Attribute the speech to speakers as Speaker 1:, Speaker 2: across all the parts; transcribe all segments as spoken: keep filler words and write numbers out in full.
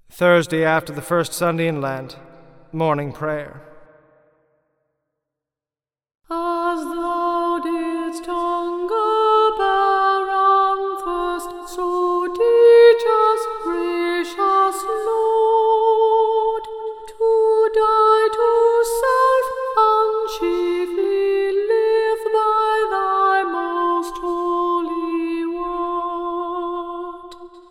Speaker 1: Thursday after the first Sunday in Lent, morning prayer.
Speaker 2: As thou didst hunger, bear, and thirst, so teach us, gracious Lord, to die to self and chiefly live by thy most holy word.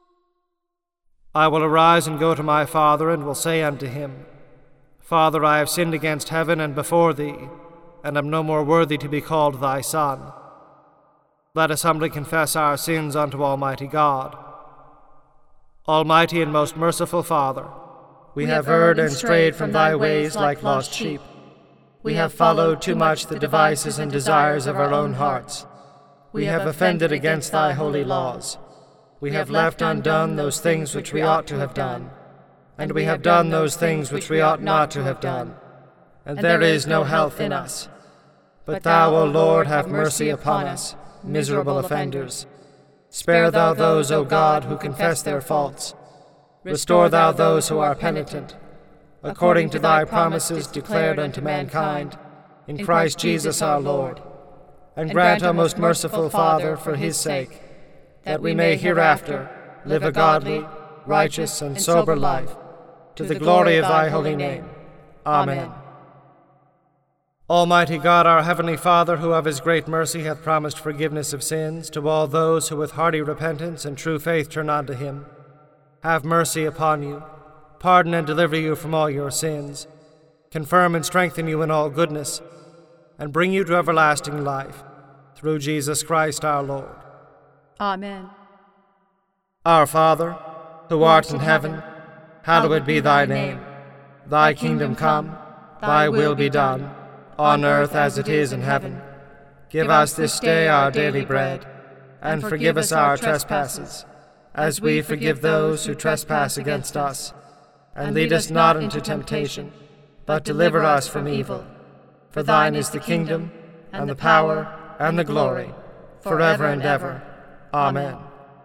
Speaker 1: I will arise and go to my Father, and will say unto him, Father, I have sinned against heaven and before thee, and am no more worthy to be called thy son. Let us humbly confess our sins unto Almighty God. Almighty and most merciful Father, we, we have erred and strayed from thy ways like lost sheep. We have followed too much the devices and desires of our own hearts. We have offended against thy holy laws. We have left undone those things which we ought to have done, and we have done those things which we ought not to have done, and there is no health in us. But thou, O Lord, have mercy upon us, miserable offenders. Spare thou those, O God, who confess their faults. Restore thou those who are penitent, according to thy promises declared unto mankind, in Christ Jesus our Lord. And grant, O most merciful Father, for his sake, that we may hereafter live a godly, righteous, and sober life, to the glory of thy holy name. Amen. Almighty God, our heavenly Father, who of his great mercy hath promised forgiveness of sins to all those who with hearty repentance and true faith turn unto him, have mercy upon you, pardon and deliver you from all your sins, confirm and strengthen you in all goodness, and bring you to everlasting life, through Jesus Christ our Lord.
Speaker 2: Amen.
Speaker 1: Our Father, who art in heaven, hallowed be thy name. Thy kingdom come, thy will be done, on earth as it is in heaven. Give us this day our daily bread, and forgive us our trespasses, as we forgive those who trespass against us. And lead us not into temptation, but deliver us from evil. For thine is the kingdom, and the power, and the glory, forever and ever. Amen.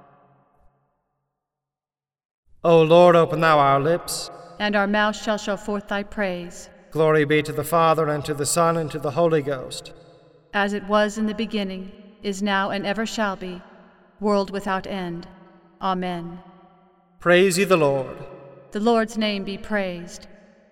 Speaker 1: O Lord, open thou our lips,
Speaker 2: and our mouth shall show forth thy praise.
Speaker 1: Glory be to the Father, and to the Son, and to the Holy Ghost.
Speaker 2: As it was in the beginning, is now, and ever shall be, world without end. Amen.
Speaker 1: Praise ye the Lord.
Speaker 2: The Lord's name be praised.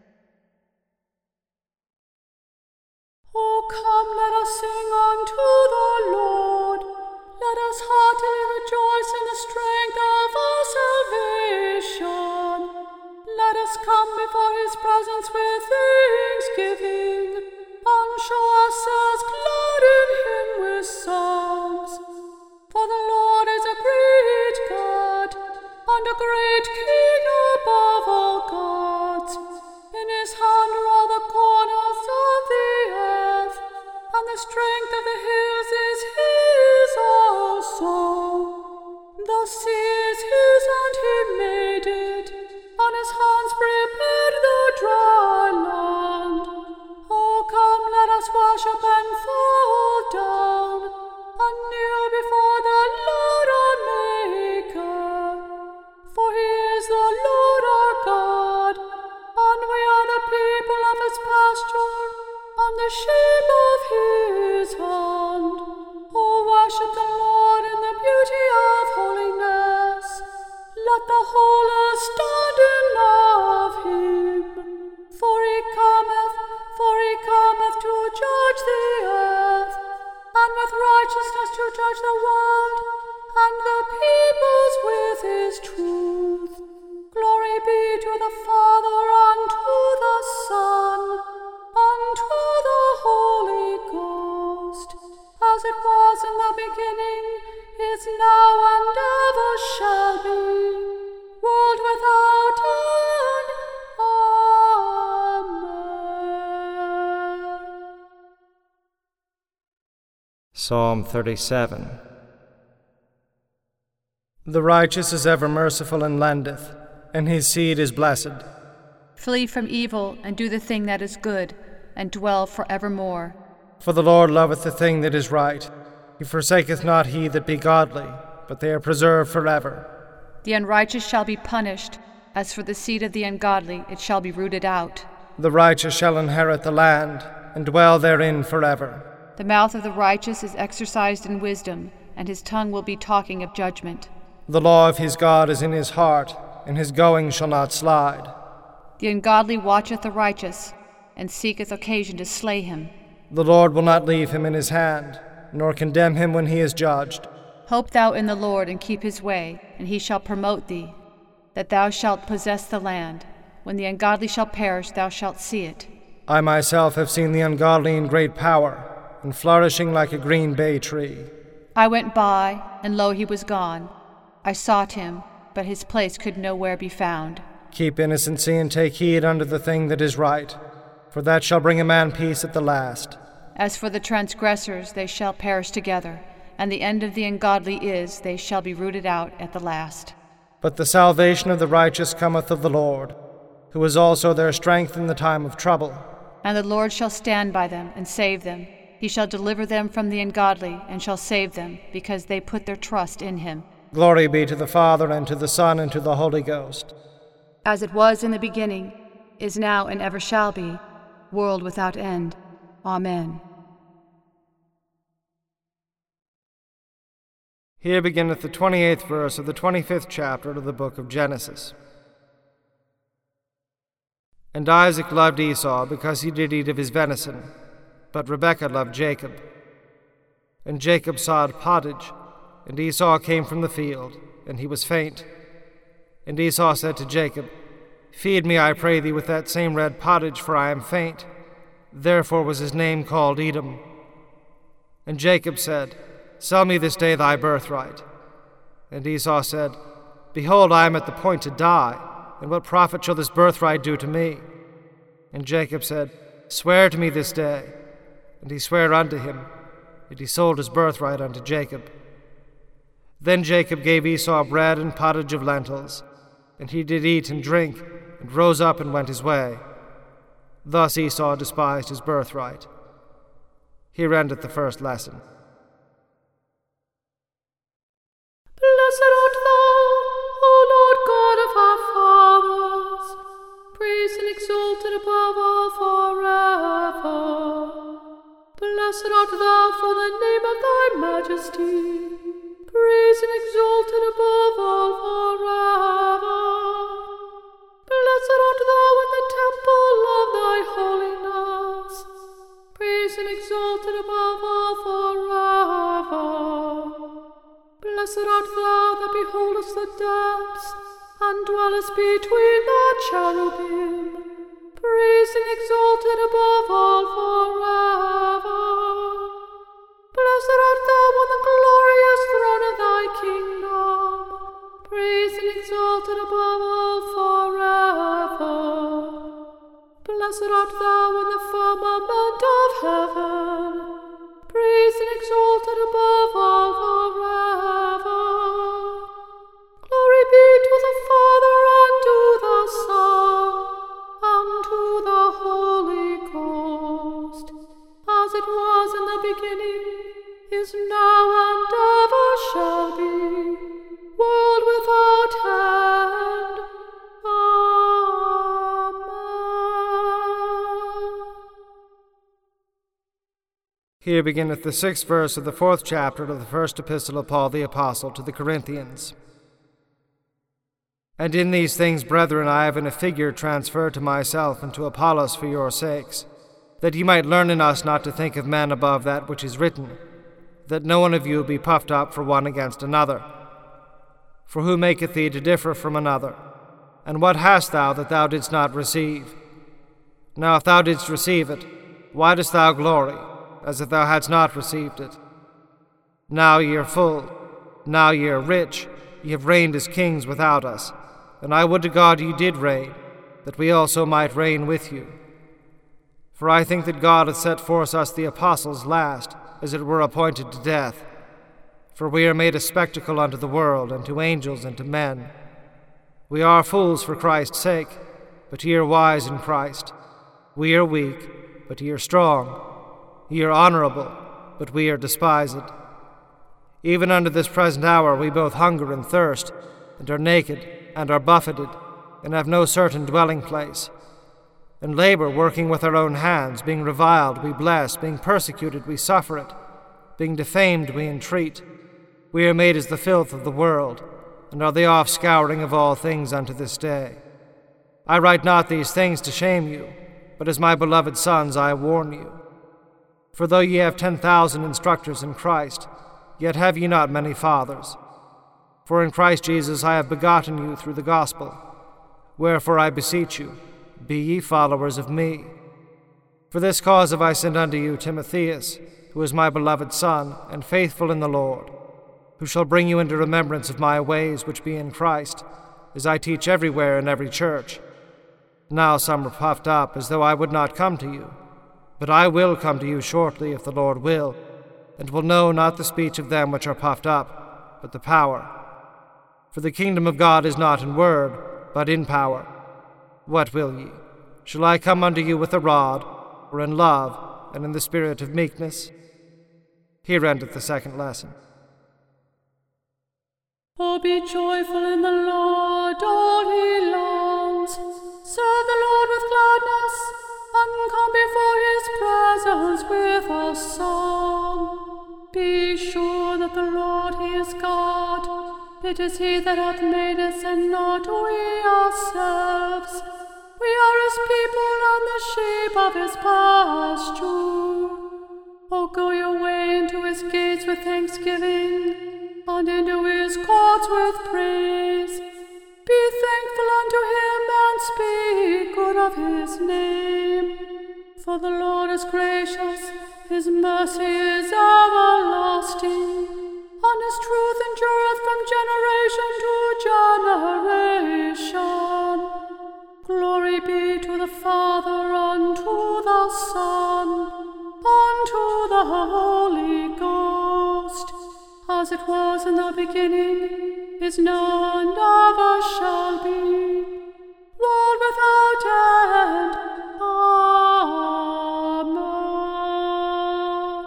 Speaker 2: O come, let us sing unto the Lord. Let us heartily rejoice in the strength of our salvation. Let us come before his presence with thanksgiving, and show ourselves glad in him with psalms. For the Lord is a great God, and a great King above all gods. In his hand are all the corners of the earth, and the strength of the hills is his also. The sea is his, and he made it. On his hands prepared the dry land. Oh, come, let us worship and fall down, and kneel before the Lord our Maker. For he is the Lord our God, and we are the people of his pasture, and the sheep of his hand. Oh, worship the Lord in the beauty of holiness. Let the whole earth stand in awe of him. For he cometh, for he cometh to judge the earth, and with righteousness to judge the world, and the peoples with his truth. Glory be to the Father, and to the Son, and to the Holy Ghost, as it was in the beginning, is now, and ever shall be, world without end. Amen.
Speaker 1: Psalm thirty-seven. The righteous is ever merciful and lendeth, and his seed is blessed.
Speaker 2: Flee from evil, and do the thing that is good, and dwell for evermore.
Speaker 1: For the Lord loveth the thing that is right. He forsaketh not he that be godly, but they are preserved forever.
Speaker 2: The unrighteous shall be punished, As for the seed of the ungodly, it shall be rooted out.
Speaker 1: The righteous shall inherit the land, and dwell therein forever.
Speaker 2: The mouth of the righteous is exercised in wisdom, and his tongue will be talking of judgment.
Speaker 1: The law of his God is in his heart, and his going shall not slide.
Speaker 2: The ungodly watcheth the righteous, and seeketh occasion to slay him.
Speaker 1: The Lord will not leave him in his hand, nor condemn him when he is judged.
Speaker 2: Hope thou in the Lord, and keep his way, and he shall promote thee, that thou shalt possess the land. When the ungodly shall perish, thou shalt see it.
Speaker 1: I myself have seen the ungodly in great power, and flourishing like a green bay tree.
Speaker 2: I went by, and lo, he was gone. I sought him, but his place could nowhere be found.
Speaker 1: Keep innocency and take heed unto the thing that is right, for that shall bring a man peace at the last.
Speaker 2: As for the transgressors, they shall perish together, and the end of the ungodly is, they shall be rooted out at the last.
Speaker 1: But the salvation of the righteous cometh of the Lord, who is also their strength in the time of trouble.
Speaker 2: And the Lord shall stand by them and save them. He shall deliver them from the ungodly, and shall save them, because they put their trust in him.
Speaker 1: Glory be to the Father, and to the Son, and to the Holy Ghost.
Speaker 2: As it was in the beginning, is now, and ever shall be, world without end. Amen.
Speaker 1: Here beginneth the twenty-eighth verse of the twenty-fifth chapter of the book of Genesis. And Isaac loved Esau, because he did eat of his venison, but Rebekah loved Jacob. And Jacob sawed pottage, and Esau came from the field, and he was faint. And Esau said to Jacob, Feed me, I pray thee, with that same red pottage, for I am faint. Therefore was his name called Edom. And Jacob said, Sell me this day thy birthright. And Esau said, Behold, I am at the point to die, and what profit shall this birthright do to me? And Jacob said, Swear to me this day. And he sware unto him, and he sold his birthright unto Jacob. Then Jacob gave Esau bread and pottage of lentils, and he did eat and drink, and rose up and went his way. Thus Esau despised his birthright. Here endeth the first lesson.
Speaker 2: Blessed art thou, O Lord God of our fathers, praised and exalted above all forever. Blessed art thou for the name of thy majesty, praised and exalted above all forever. Blessed art thou in the temple of thy holiness, praised and exalted above all forever. Blessed art thou that beholdest the depths, and dwellest between the cherubim, praised and exalted above all forever. Blessed art thou on the glorious throne of thy kingdom, praised and exalted above all forever. Blessed art thou in the firmament of heaven, praised and exalted above all forever. Glory be to the Father, and to the Son, and to the Holy Ghost, as it was in the beginning, is now, and ever shall be, world without end. Amen.
Speaker 1: Here beginneth the sixth verse of the fourth chapter of the first epistle of Paul the Apostle to the Corinthians. And in these things, brethren, I have in a figure transferred to myself and to Apollos for your sakes, that ye might learn in us not to think of men above that which is written, that no one of you be puffed up for one against another. For who maketh thee to differ from another? And what hast thou that thou didst not receive? Now if thou didst receive it, why dost thou glory, as if thou hadst not received it? Now ye are full, now ye are rich, ye have reigned as kings without us, and I would to God ye did reign, that we also might reign with you. For I think that God hath set forth us the apostles last, as it were appointed to death. For we are made a spectacle unto the world, and to angels, and to men. We are fools for Christ's sake, but ye are wise in Christ. We are weak, but ye are strong. Ye are honorable, but we are despised. Even unto this present hour we both hunger and thirst, and are naked, and are buffeted, and have no certain dwelling place. In labor, working with our own hands, being reviled, we bless, being persecuted, we suffer it, being defamed, we entreat. We are made as the filth of the world, and are the offscouring of all things unto this day. I write not these things to shame you, but as my beloved sons I warn you. For though ye have ten thousand instructors in Christ, yet have ye not many fathers. For in Christ Jesus I have begotten you through the gospel. Wherefore I beseech you, be ye followers of me. For this cause have I sent unto you Timotheus, who is my beloved son, and faithful in the Lord, who shall bring you into remembrance of my ways which be in Christ, as I teach everywhere in every church. Now some are puffed up, as though I would not come to you. But I will come to you shortly, if the Lord will, and will know not the speech of them which are puffed up, but the power. For the kingdom of God is not in word, but in power. What will ye? Shall I come unto you with a rod, or in love, and in the spirit of meekness? Here endeth the second lesson.
Speaker 2: Oh, be joyful in the Lord, all ye lands. Serve the Lord with gladness, and come before his presence with a song. Be sure that the Lord, he is God. It is he that hath made us, and not we ourselves. We are his people, and the sheep of his pasture. O go your way into his gates with thanksgiving, and into his courts with praise. Be thankful unto him, and speak good of his name. For the Lord is gracious, his mercy is everlasting, and his truth endureth from generation to generation. Glory be to the Father, and to the Son, and to the Holy Ghost, as it was in the beginning, is now, and ever shall be, world without end. Amen.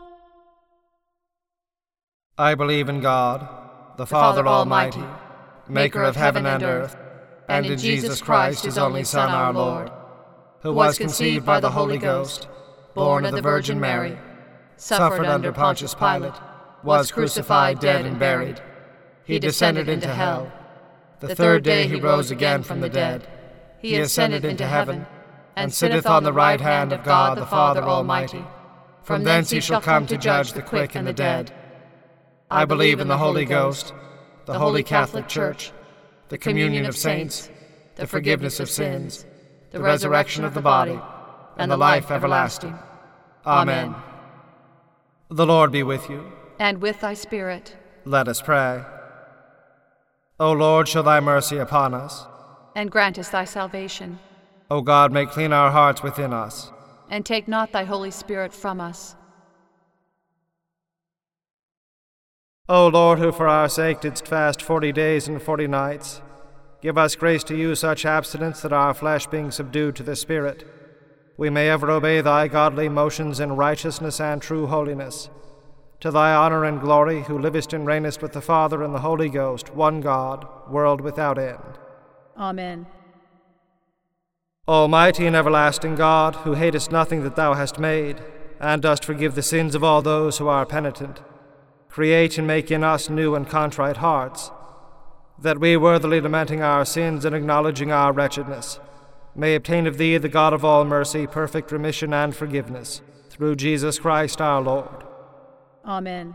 Speaker 1: I believe in God, the Father Almighty, maker of heaven and earth, and in Jesus Christ, his only Son, our Lord, who was conceived by the Holy Ghost, born of the Virgin Mary, suffered under Pontius Pilate, was crucified, dead, and buried. He descended into hell. The third day he rose again from the dead. He ascended into heaven, and sitteth on the right hand of God the Father Almighty. From thence he shall come to judge the quick and the dead. I believe in the Holy Ghost, the Holy Catholic Church, the communion of saints, the forgiveness of sins, the resurrection of the body, and the life everlasting. Amen. The Lord be with you.
Speaker 3: And with thy spirit.
Speaker 1: Let us pray. O Lord, show thy mercy upon us.
Speaker 3: And grant us thy salvation.
Speaker 1: O God, make clean our hearts within us.
Speaker 3: And take not thy Holy Spirit from us.
Speaker 1: O Lord, who for our sake didst fast forty days and forty nights, give us grace to use such abstinence that our flesh being subdued to the Spirit, we may ever obey thy godly motions in righteousness and true holiness. To thy honor and glory, who livest and reignest with the Father and the Holy Ghost, one God, world without end.
Speaker 3: Amen.
Speaker 1: Almighty and everlasting God, who hatest nothing that thou hast made, and dost forgive the sins of all those who are penitent, create and make in us new and contrite hearts, that we, worthily lamenting our sins and acknowledging our wretchedness, may obtain of thee, the God of all mercy, perfect remission and forgiveness, through Jesus Christ our Lord.
Speaker 3: Amen.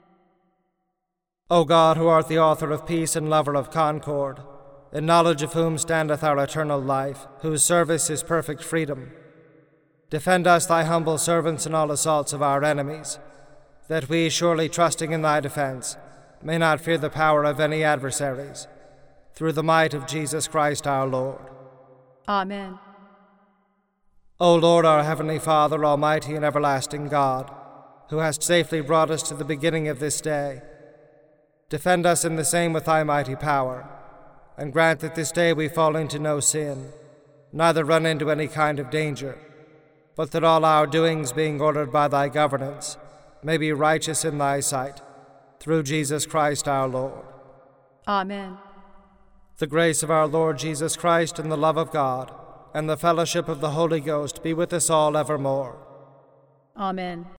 Speaker 1: O God, who art the author of peace and lover of concord, in knowledge of whom standeth our eternal life, whose service is perfect freedom, defend us, thy humble servants, in all assaults of our enemies, that we, surely trusting in thy defense, may not fear the power of any adversaries, through the might of Jesus Christ our Lord.
Speaker 3: Amen.
Speaker 1: O Lord, our heavenly Father, almighty and everlasting God, who hast safely brought us to the beginning of this day, defend us in the same with thy mighty power, and grant that this day we fall into no sin, neither run into any kind of danger, but that all our doings, being ordered by thy governance, may be righteous in thy sight, through Jesus Christ our Lord.
Speaker 3: Amen.
Speaker 1: The grace of our Lord Jesus Christ and the love of God and the fellowship of the Holy Ghost be with us all evermore.
Speaker 3: Amen.